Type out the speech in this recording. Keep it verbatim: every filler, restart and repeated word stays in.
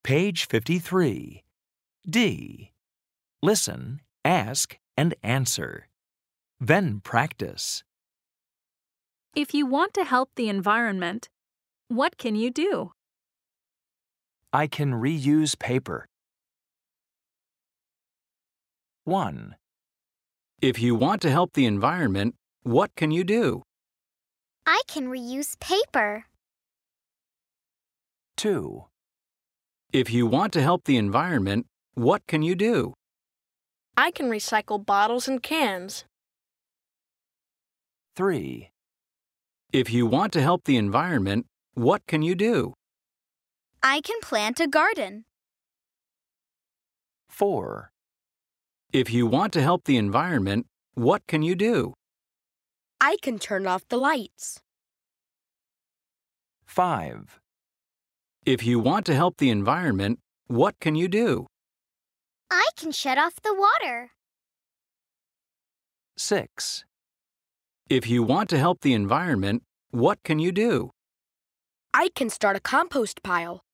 Page fifty-three. D. Listen, ask, and answer. Then practice. If you want to help the environment, what can you do? I can reuse paper. one. If you want to help the environment, what can you do? I can reuse paper. two. If you want to help the environment, what can you do? I can recycle bottles and cans. three. If you want to help the environment, what can you do? I can plant a garden. four. If you want to help the environment, what can you do? I can turn off the lights. five. If you want to help the environment, what can you do? I can shut off the water. six. If you want to help the environment, what can you do? I can start a compost pile.